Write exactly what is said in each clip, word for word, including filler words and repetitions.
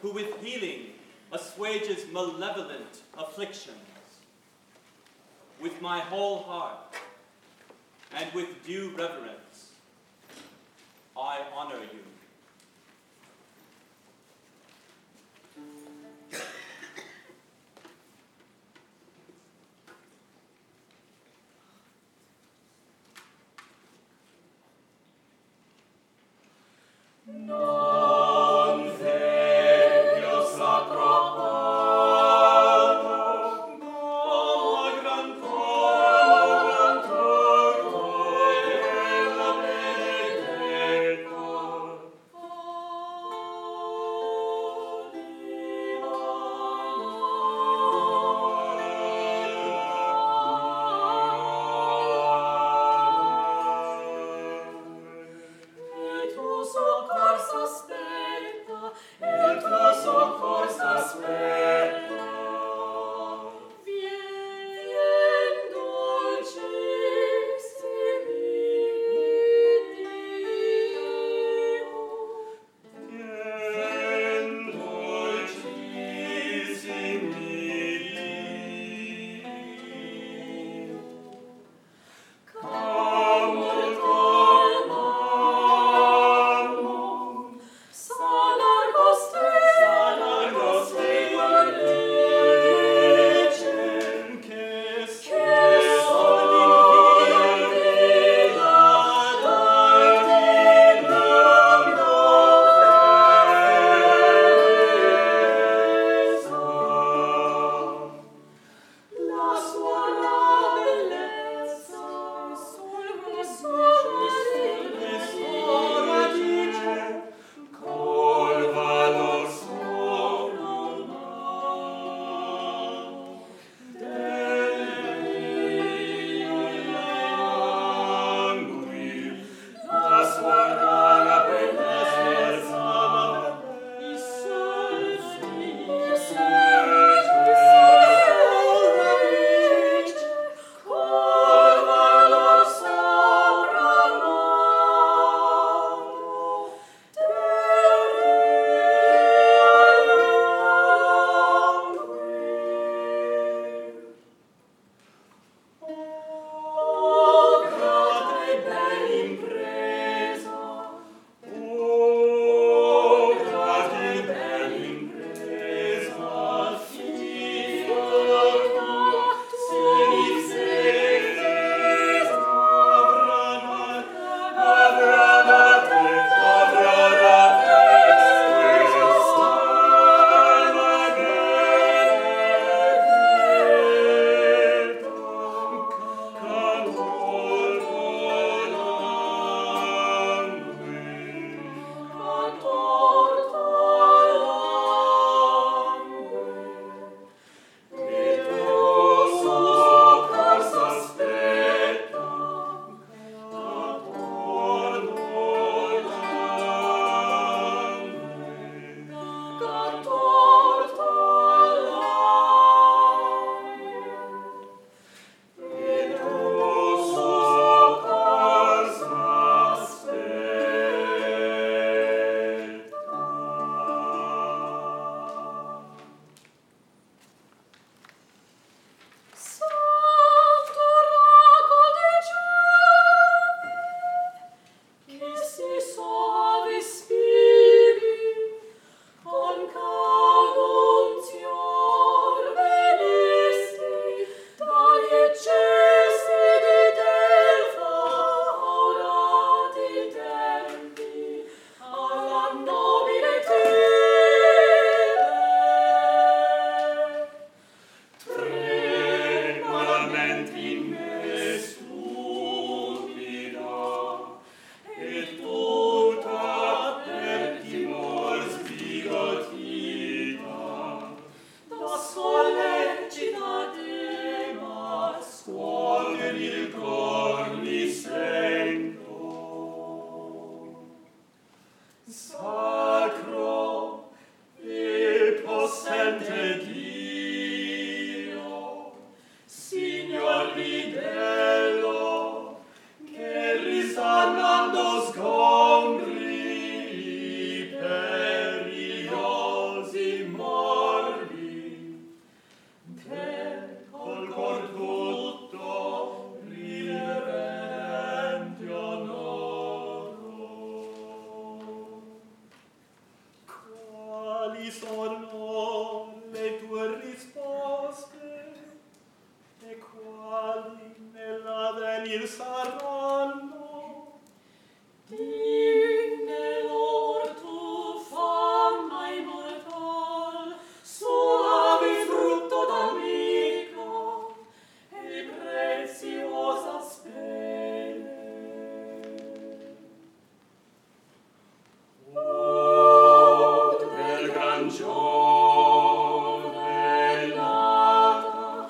who with healing assuages malevolent afflictions. With my whole heart and with due reverence, I honor you. Risannando scombri perigliosi saranno le tue risposte, e quali nell'avvenir saranno? Digne lor tu famma immortal, suave frutto d'amico e preziosa spene. O del gran giove nata,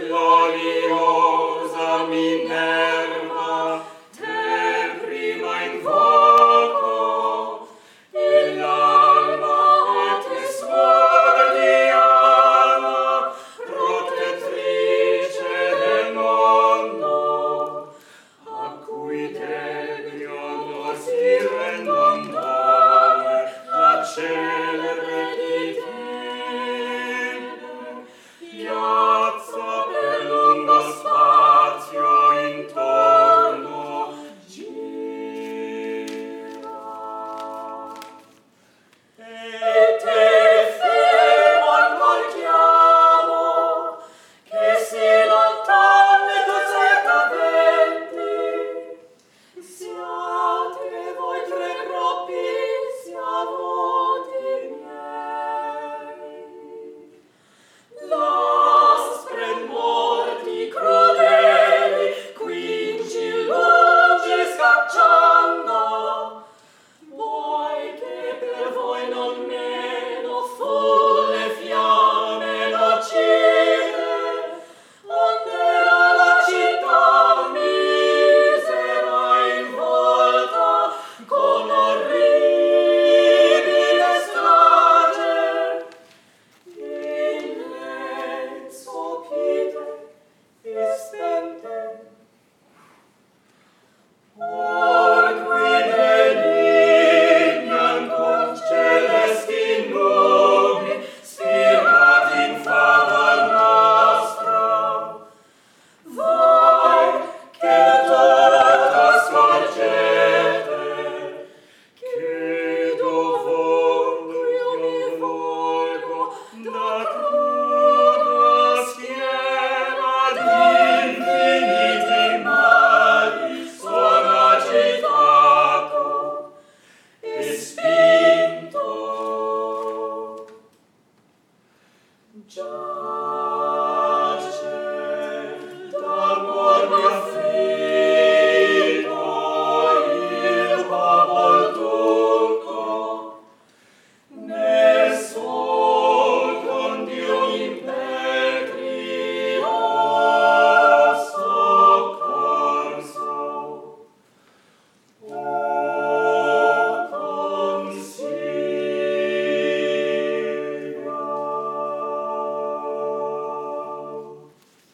gloriosa Minerva, te prima invoco, e l'alma te suor Diana, protettrice del mondo, a cui devi onor si rendon nome, la celebre di Tebe, piazza per lungo spazio intorno gira. E te fermo ancor chiamo, che si lontane tu certa venti, siate voi tre propizia voti miei. L'aspre morti crudeli, quinci lungi scacciando, vuoi che per voi non meno folle fiamme nocive, onderà la città misera involta con orribile strage. In mezzo pite e spente, or qui benignan con celesti nubi, spirati in favor nostro, voi che tutta scorgete, che dovunque io mi volgo da cruda schiera d'infiniti mali sono agitato e spinto. Giace d'amor mio afflitto il popol turco, ne sol con Dio impetrio soccorso. O consiglio.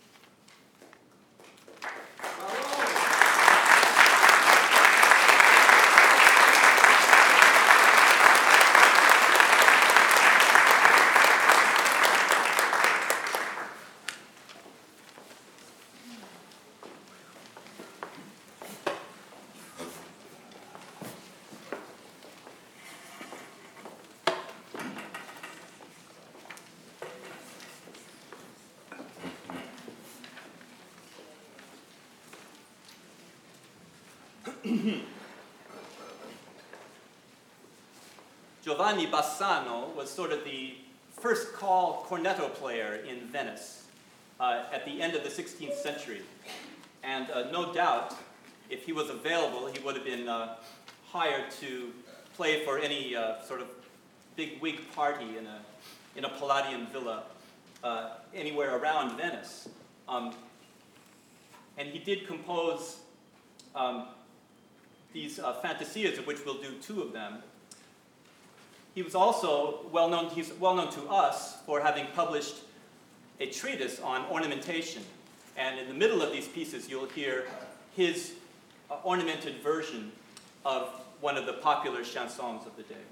Giovanni Bassano was sort of the first call cornetto player in Venice uh, at the end of the sixteenth century. And uh, no doubt, if he was available, he would have been uh, hired to play for any uh, sort of big wig party in a, in a Palladian villa uh, anywhere around Venice. Um, and he did compose um, these uh, fantasias, of which we'll do two of them. He was also well known, he's well known to us for having published a treatise on ornamentation. And in the middle of these pieces, you'll hear his uh, ornamented version of one of the popular chansons of the day.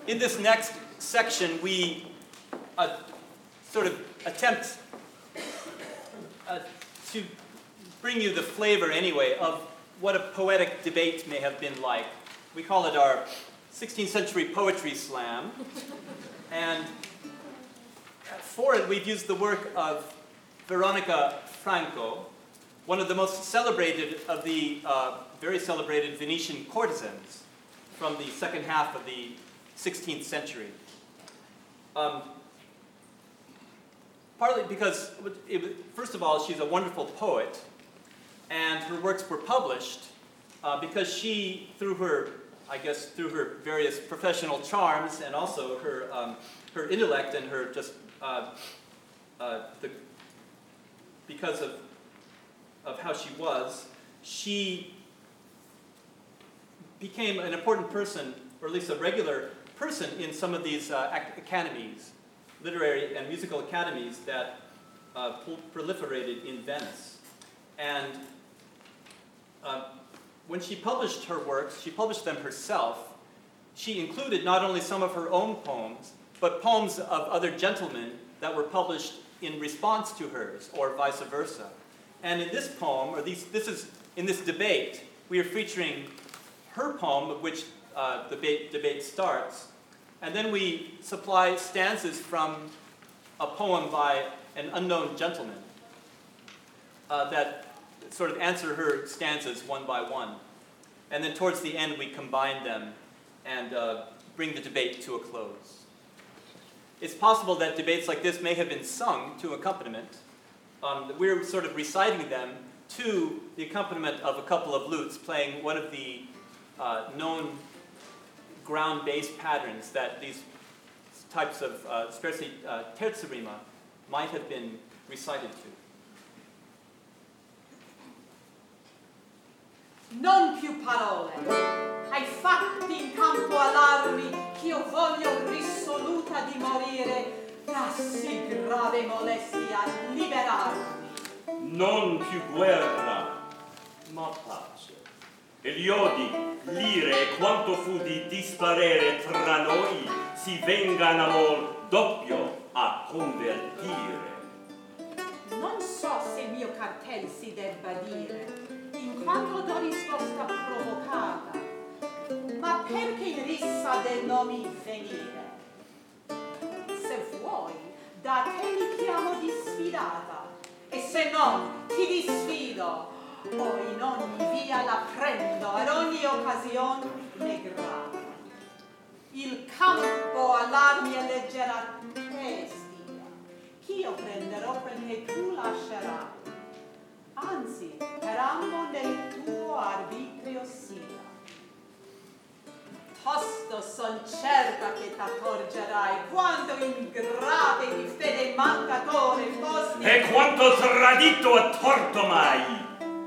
in this next section, we uh, sort of attempt uh, to bring you the flavor, anyway, of what a poetic debate may have been like. We call it our sixteenth century poetry slam. And for it, we've used the work of Veronica Franco, one of the most celebrated of the uh, very celebrated Venetian courtesans from the second half of the sixteenth century. Um, partly because, it, first of all, she's a wonderful poet, and her works were published uh, because she, through her, I guess, through her various professional charms and also her, um, her intellect and her just, uh, uh, the, because of, of how she was, she became an important person, or at least a regular person in some of these uh, academies, literary and musical academies that uh, proliferated in Venice. And uh, when she published her works, she published them herself. She included not only some of her own poems, but poems of other gentlemen that were published in response to hers, or vice versa. And in this poem, or these, this is in this debate, we are featuring her poem, of which uh, the debate, debate starts, and then we supply stanzas from a poem by an unknown gentleman uh, that sort of answer her stanzas one by one. And then towards the end, we combine them and uh, bring the debate to a close. It's possible that debates like this may have been sung to accompaniment. Um, we're sort of reciting them to the accompaniment of a couple of lutes, playing one of the uh, known ground bass patterns that these types of, uh, especially uh, terza rima, might have been recited to. Non più parole, ai fatti in campo allarmi, ch'io voglio risoluta di morire, da sì grave molestia liberarmi. Non più guerra, ma pace. E gli odi, l'ire e quanto fu di disparere tra noi si venga in amor doppio a convertire. Non so se mio cartel si debba dire, in quanto do risposta provocata, ma perché in rissa del nomi venire? Se vuoi, da te mi chiamo di sfidata, e se no ti disfido, o in ogni via la prendo, ad ogni occasione ne grado. Il campo all'armi e leggera te stia, ch'io prenderò perché tu lascerai. Anzi, per ambo nel tuo arbitrio sia. Tosto son certa che t'accorgerai quanto ingrate di fede mancatore fosti. E quanto tradito a torto mai.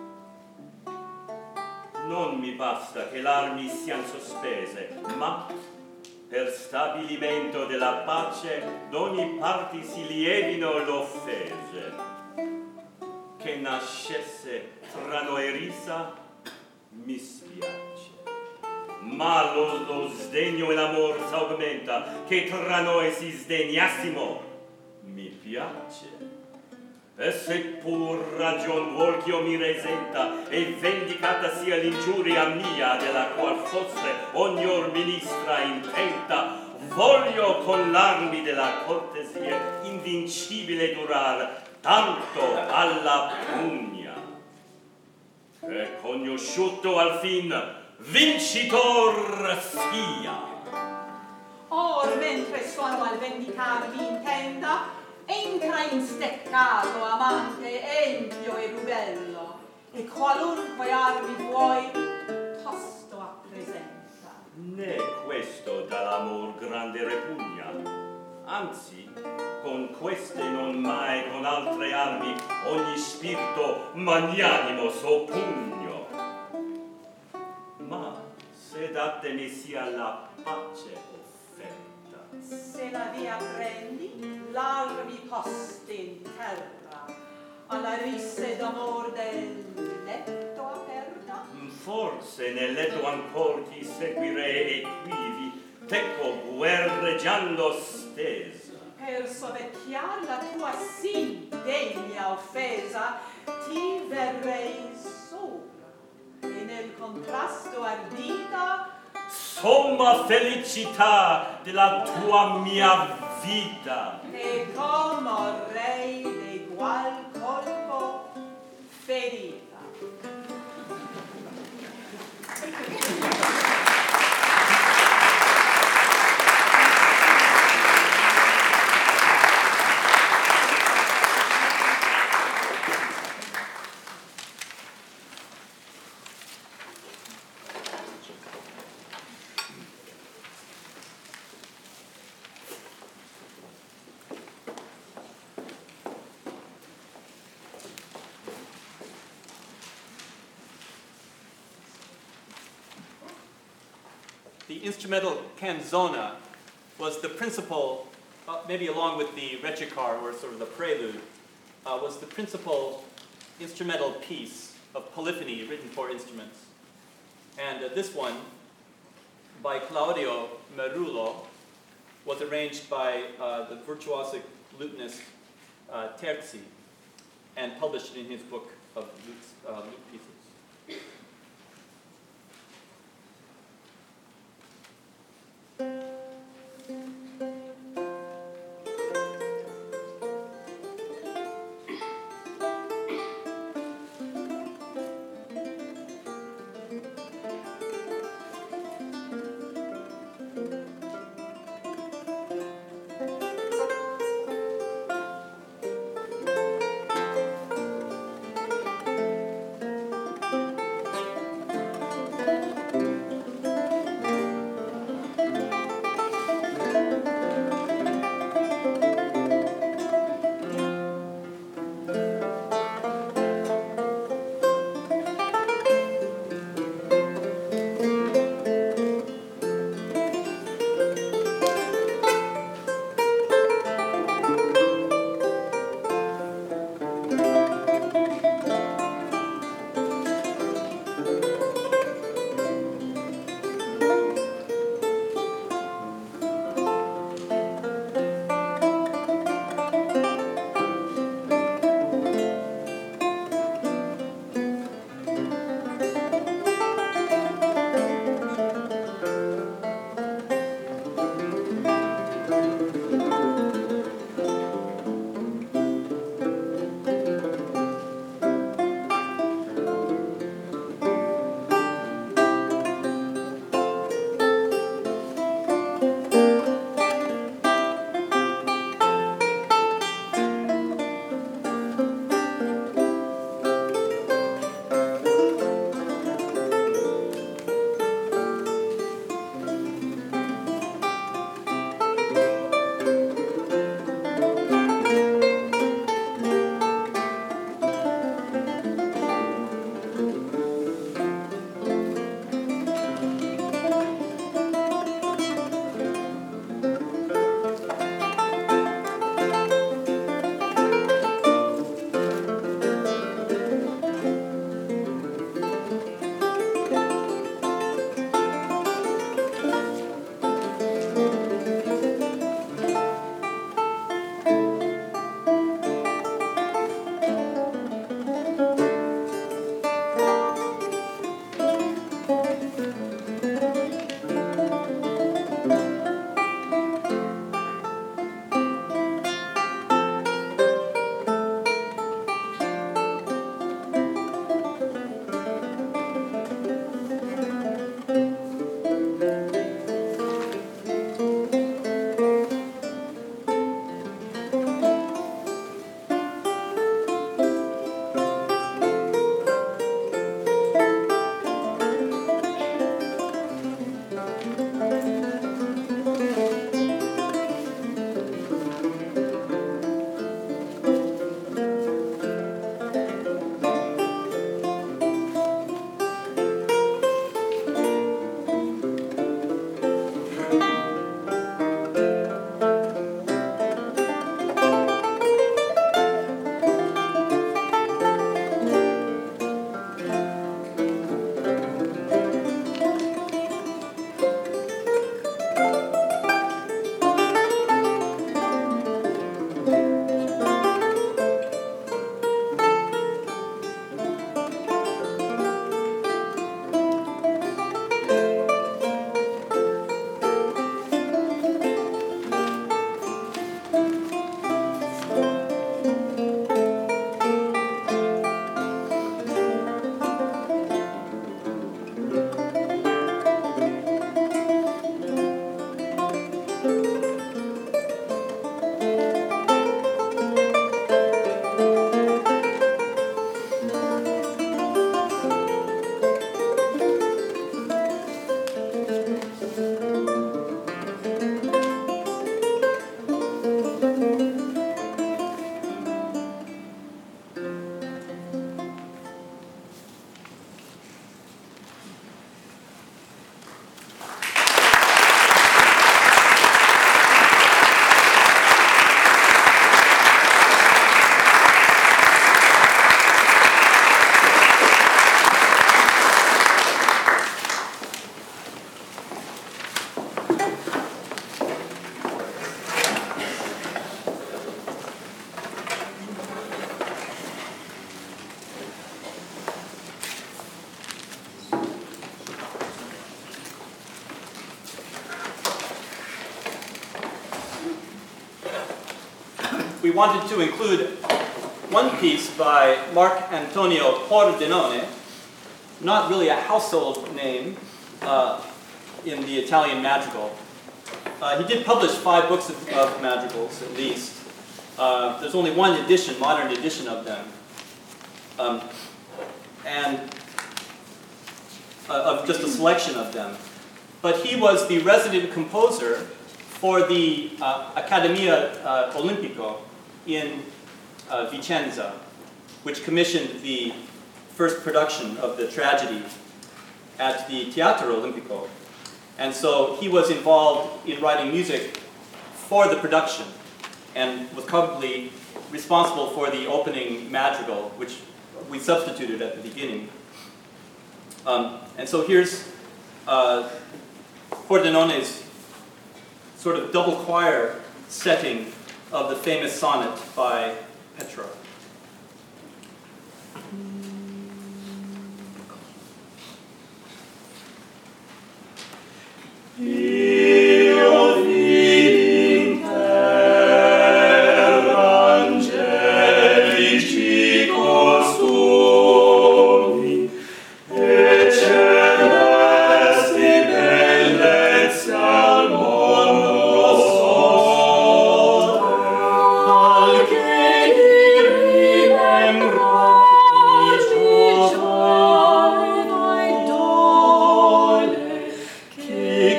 Non mi basta che l'armi siano sospese, ma per stabilimento della pace d'ogni parte si lievino l'offese. Che nascesse tra noi risa mi spiace, ma lo, lo sdegno e l'amor s'augmenta, che tra noi si sdegnassimo mi piace. E se pur ragion vuol ch'io mi resenta e vendicata sia l'ingiuria mia, della qual fosse ognor ministra intenta, voglio con l'armi della cortesia invincibile durar tanto alla pugna, che conosciuto al fin vincitor sia. Or mentre sono al vendicarmi intenda, entra in steccato amante empio e rubello, e qualunque armi vuoi tosto appresenta. Né questo dall'amor grande repugna, anzi con queste non mai con altre armi ogni spirito magnanimo soppugno. Ma se datemi sia la pace offerta, se la via prendi, l'armi poste in terra, alla risse d'amor del letto aperta. forse nel letto ancor ti seguirei e quivi teco guerreggiando stesa. Per sovecchiar la tua sì degna offesa, ti verrei sopra, e nel contrasto ardita somma felicità della tua mia vita. e commorrei l'egual colpo ferita. The instrumental canzona was the principal, uh, maybe along with the Recitare, or sort of the prelude, uh, was the principal instrumental piece of polyphony written for instruments. And uh, this one, by Claudio Merullo, was arranged by uh, the virtuosic lutenist uh, Terzi and published in his book of lutes, uh, lute pieces. we wanted to include one piece by Mark Antonio Pordenone, not really a household name uh, in the Italian madrigal. Uh, he did publish five books of, of madrigals, at least. Uh, there's only one edition, modern edition of them. Um, and uh, of just a selection of them. But he was the resident composer for the uh, Accademia uh, Olimpico in uh, Vicenza, which commissioned the first production of the tragedy at the Teatro Olimpico. And so he was involved in writing music for the production and was probably responsible for the opening madrigal, which we substituted at the beginning. Um, and so here's uh, Pordenone's sort of double choir setting of the famous sonnet by Petrarch. Io vidi in terra angelici costumi e celesti bellezze al mondo sotte, al che di rimembrarci giova e dole, che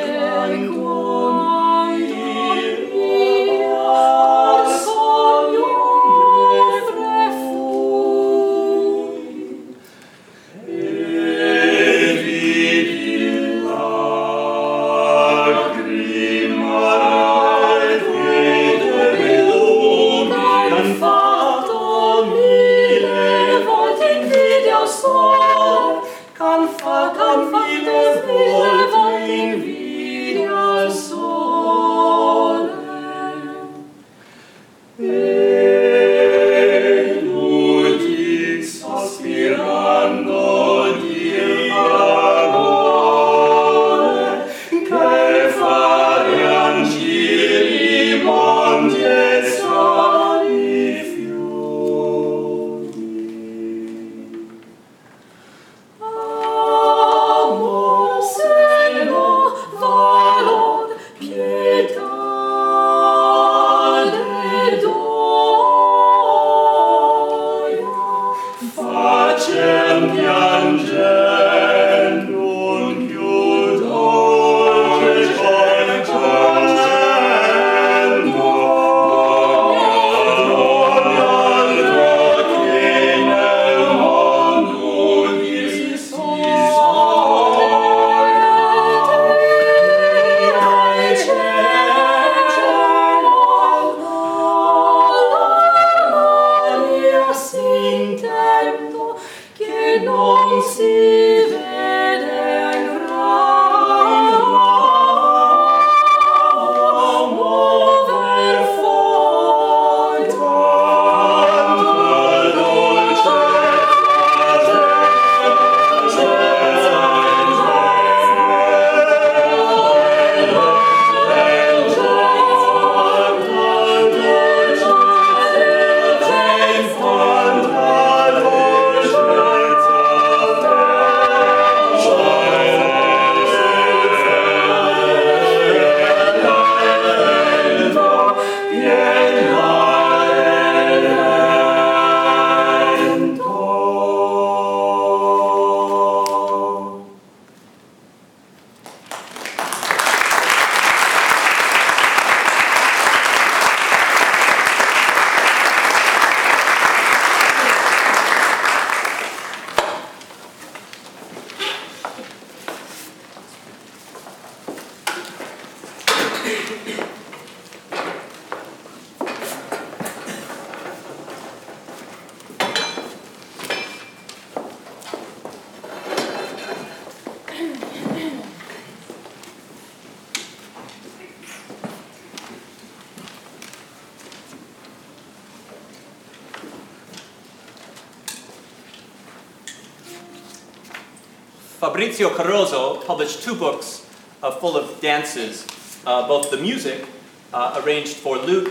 Fabrizio Caroso published two books uh, full of dances, uh, both the music uh, arranged for lute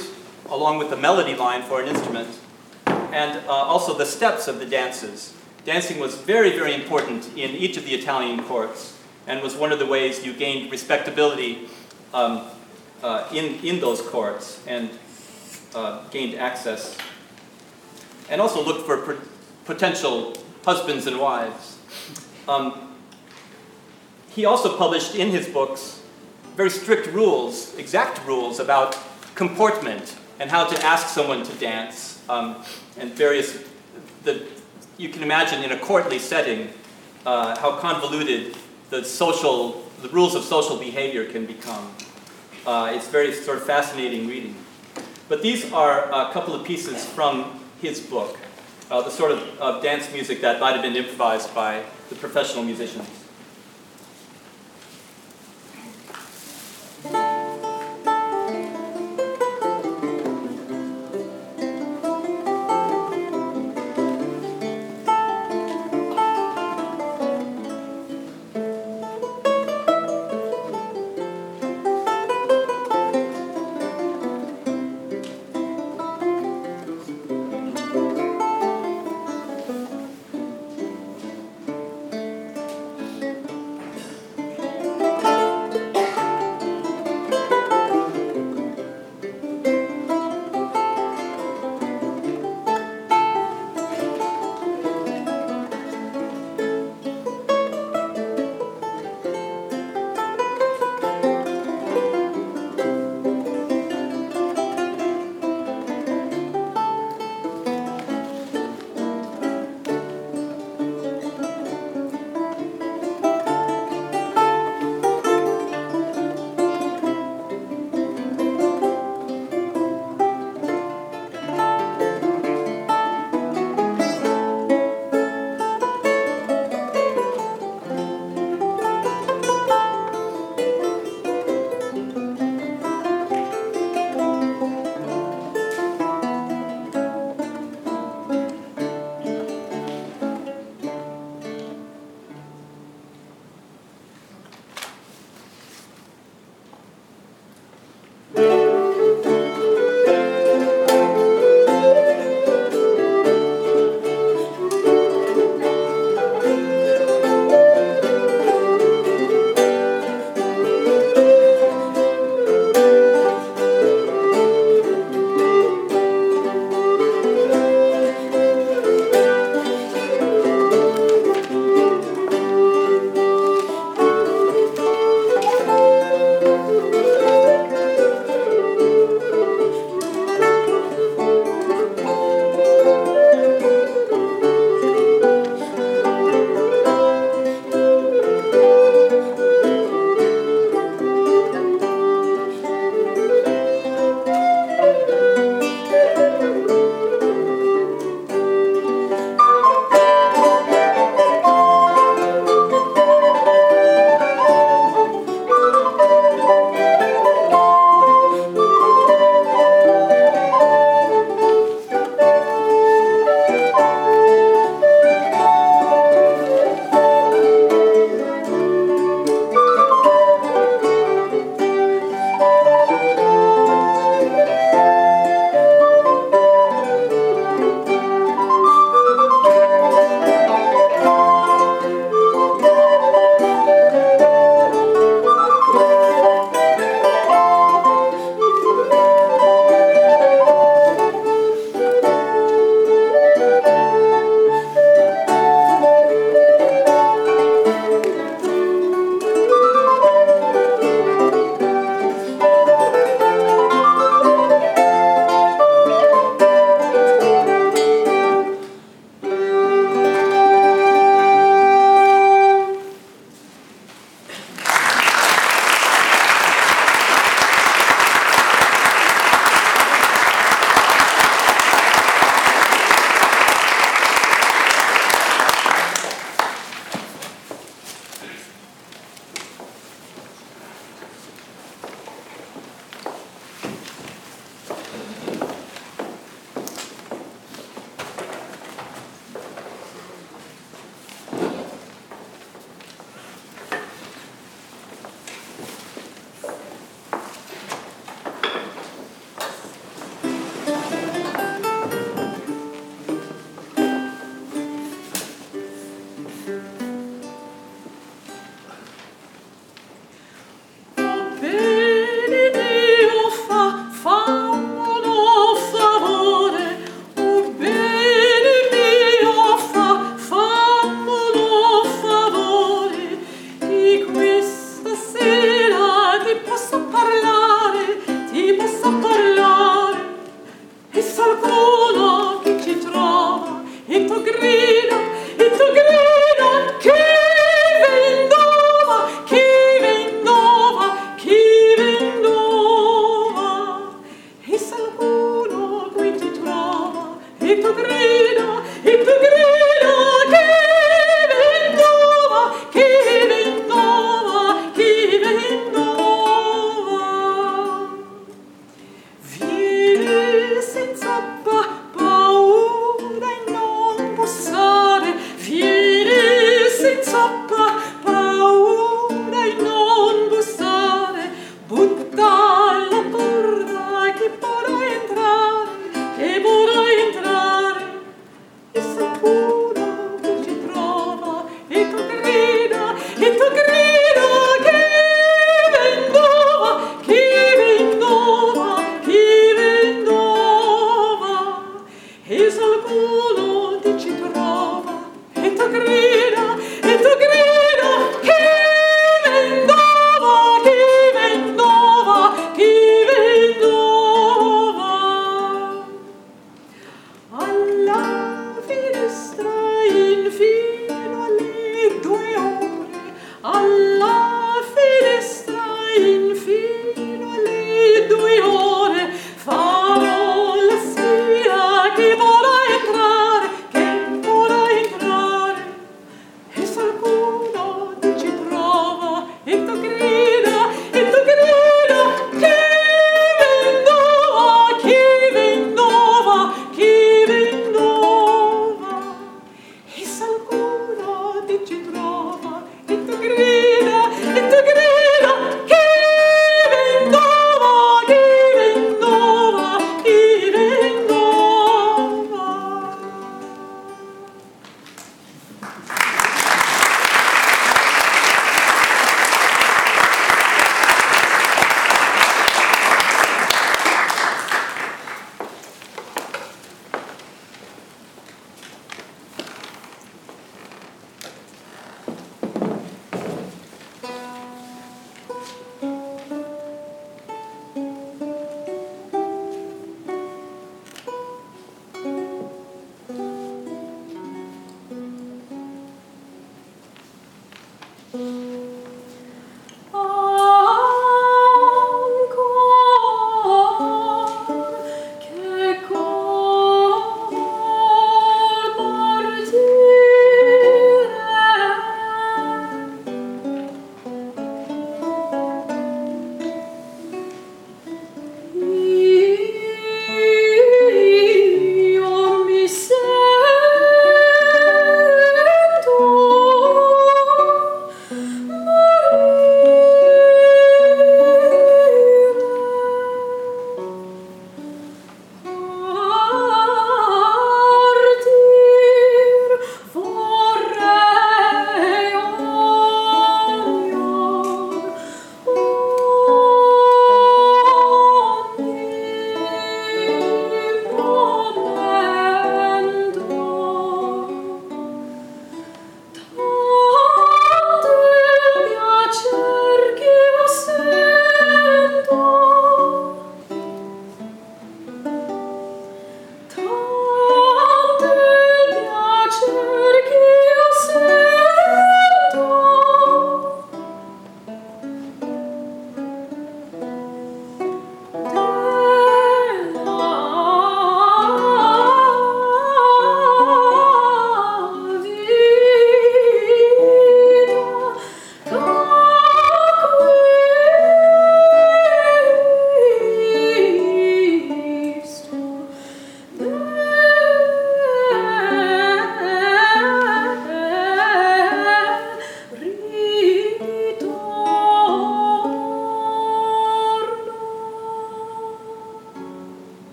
along with the melody line for an instrument, and uh, also the steps of the dances. Dancing was very, very important in each of the Italian courts, and was one of the ways you gained respectability um, uh, in, in those courts, and uh, gained access, and also looked for per- potential husbands and wives. Um, he also published in his books very strict rules, exact rules about comportment and how to ask someone to dance, um, and various, the, you can imagine in a courtly setting uh, how convoluted the social, the rules of social behavior can become. Uh, it's very sort of fascinating reading. But these are a couple of pieces from his book, uh, the sort of uh, dance music that might have been improvised by the professional musicians.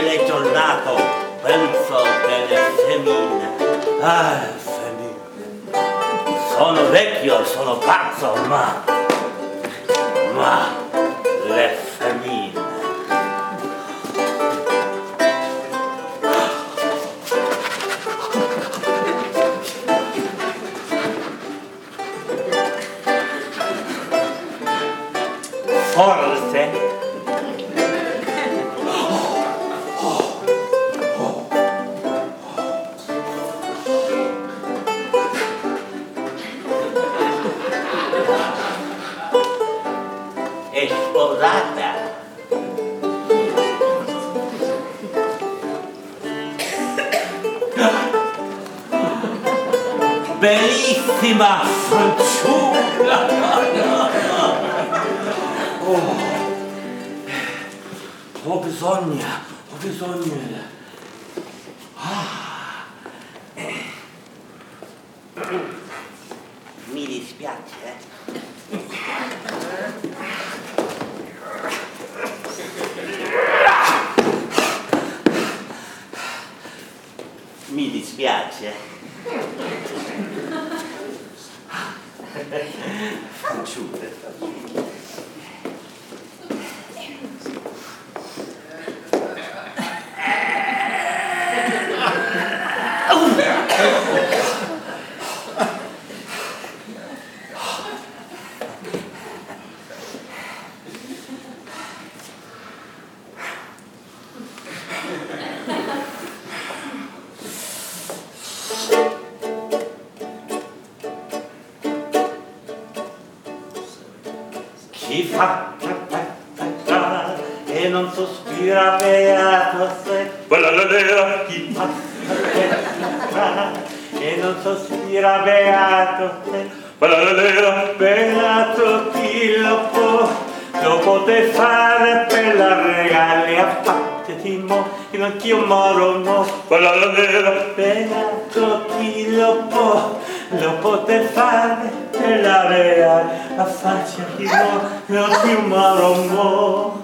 belle giornate, penso delle femmine. Ah, femmine. Sono vecchio, sono pazzo, ma... ma... le femmine. Forse è sposata. Bellissima fanciulla. Oh, ho bisogno, ho bisogno. Ah. Mi dispiace. Mi dispiace. Fanciulle, fanciulle. Chi fa e non sospira beato se chi fa e non sospira beato se beato chi lo può lo pote fare per la regali a fatteti mo che non ti moro mo beato chi lo può lo pote fare per la regali a fatteti mo non ti moro mo.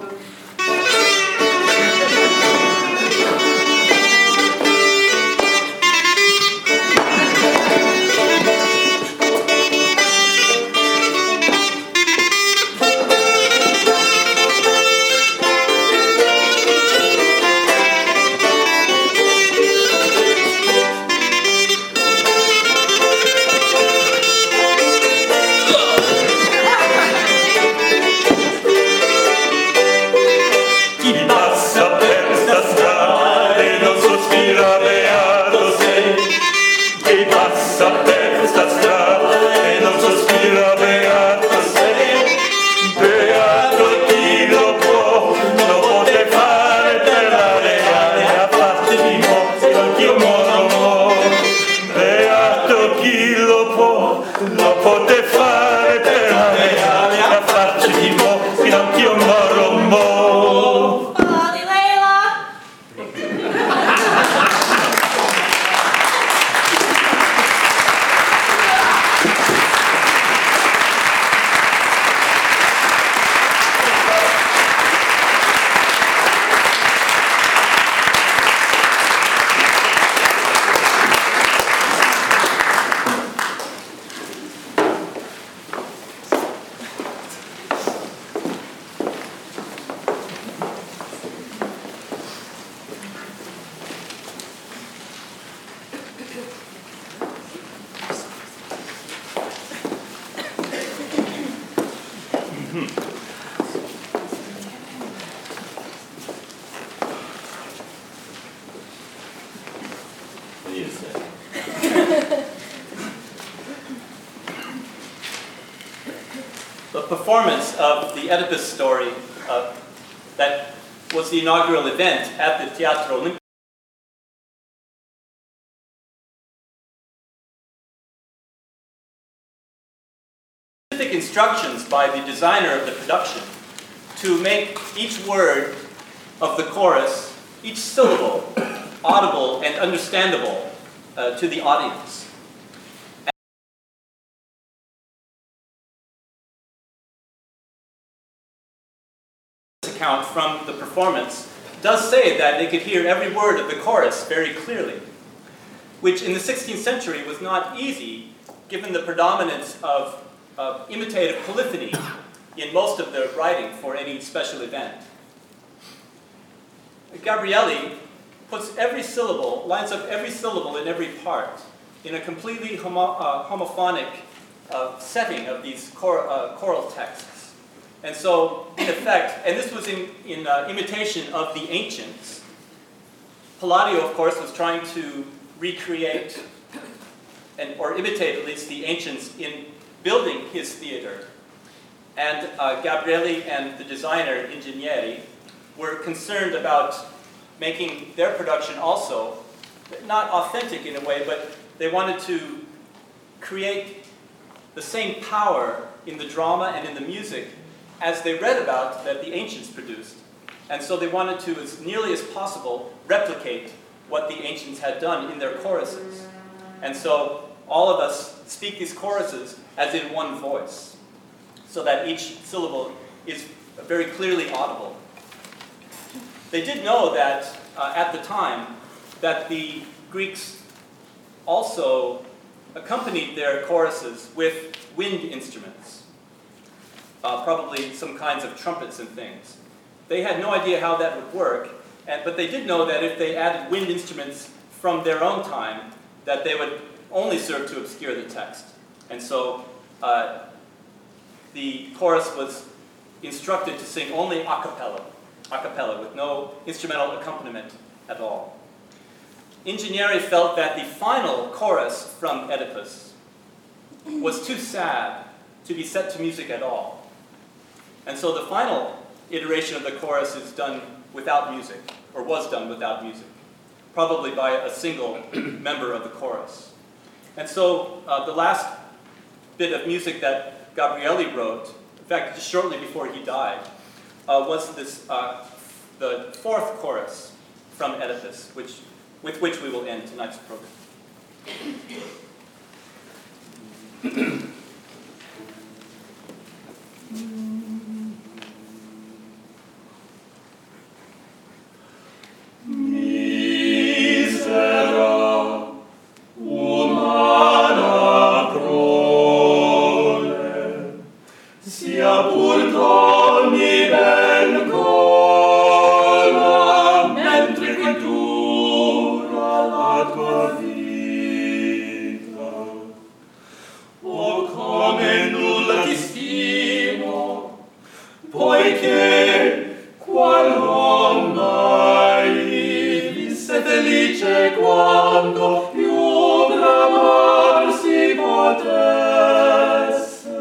The performance of the Oedipus story uh, that was the inaugural event at the Teatro Olimpico specific instructions by the designer of the production to make each word of the chorus, each syllable, audible and understandable uh, to the audience. Account from the performance does say that they could hear every word of the chorus very clearly, which in the sixteenth century was not easy given the predominance of, of imitative polyphony in most of the writing for any special event. Gabrieli puts every syllable, lines up every syllable in every part in a completely homo, uh, homophonic uh, setting of these chor, uh, choral texts. And so, in effect, and this was in, in uh, imitation of the ancients, Palladio, of course, was trying to recreate, and, or imitate at least, the ancients in building his theater. And uh, Gabrieli and the designer, Ingegneri, were concerned about making their production also, not authentic in a way, but they wanted to create the same power in the drama and in the music as they read about that the ancients produced. And so they wanted to, as nearly as possible, replicate what the ancients had done in their choruses. And so all of us speak these choruses as in one voice, so that each syllable is very clearly audible. They did know that, uh, at the time, that the Greeks also accompanied their choruses with wind instruments, uh, probably some kinds of trumpets and things. They had no idea how that would work, and, but they did know that if they added wind instruments from their own time, that they would only serve to obscure the text. And so uh, the chorus was instructed to sing only a cappella, a cappella, with no instrumental accompaniment at all. Ingegneri felt that the final chorus from Oedipus was too sad to be set to music at all. And so the final iteration of the chorus is done without music, or was done without music, probably by a single member of the chorus. And so uh, the last bit of music that Gabrieli wrote, in fact, just shortly before he died, uh, was this, uh, the fourth chorus from Oedipus, which, with which we will end tonight's program. Misera umana prole, sia pur d'ogni ben cola, mentre che dura la tua vita. Oh, come nulla ti stimo, poiché qual mai visse felice quando più bramar si potesse,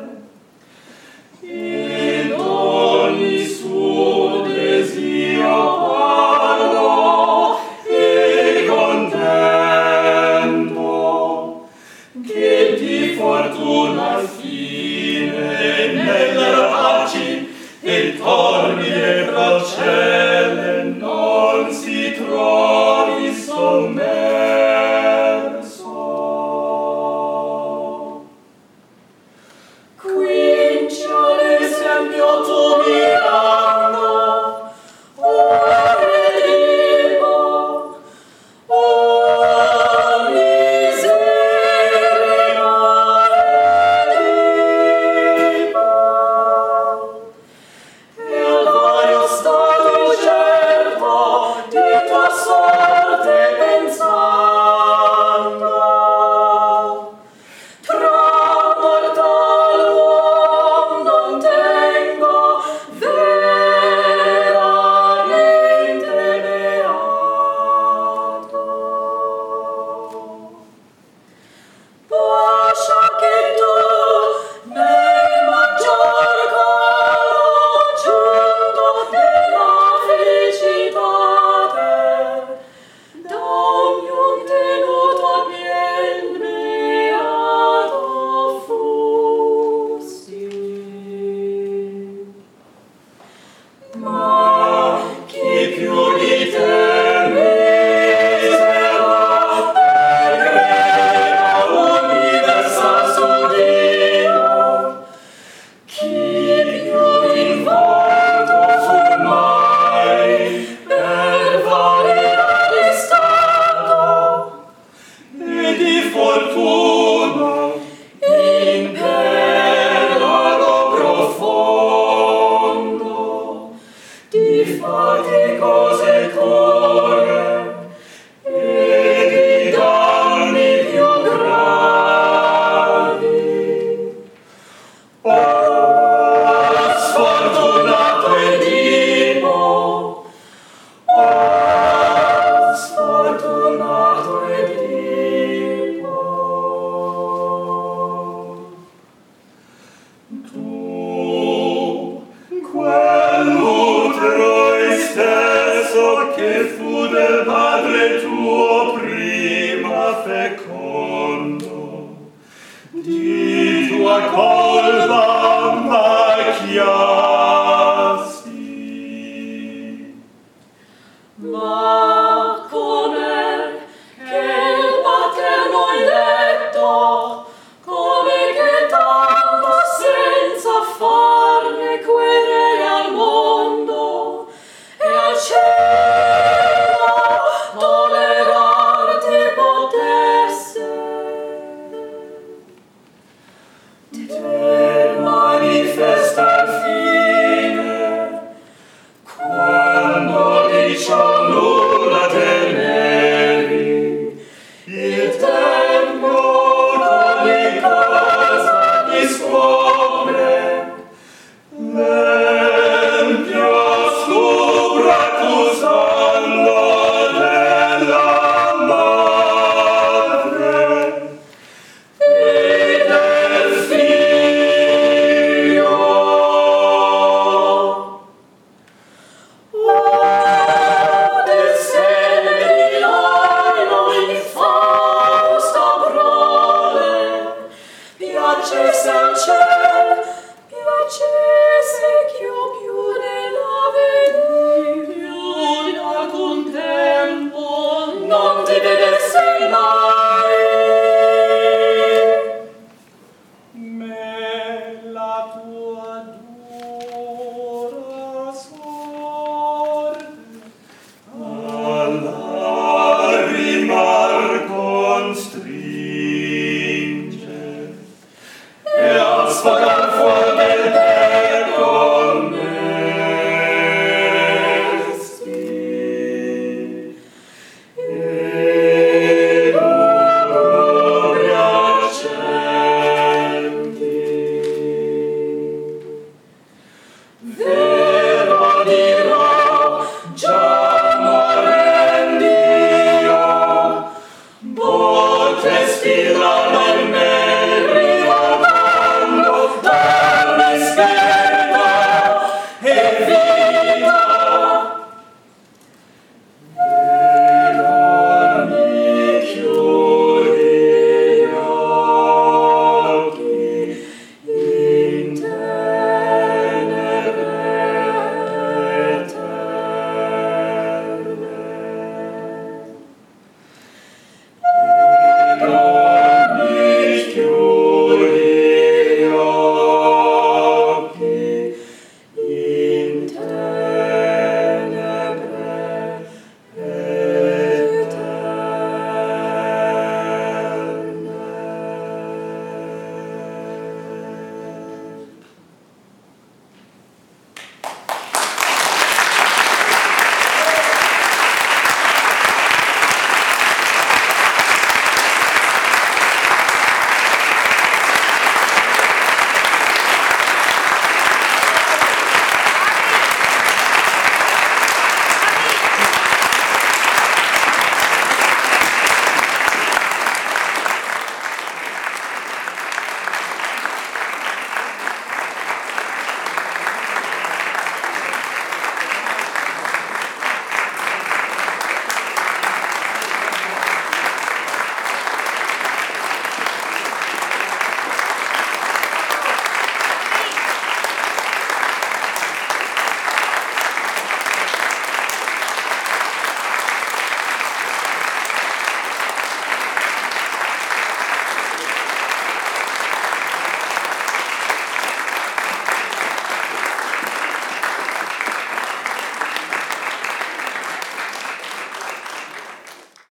ed ogni suo desio parlo e contento, che di fortuna fine nelle rapaci e tormide procelle non si trovi sommerso. del Padre tuo prima fecondo, di tua cosa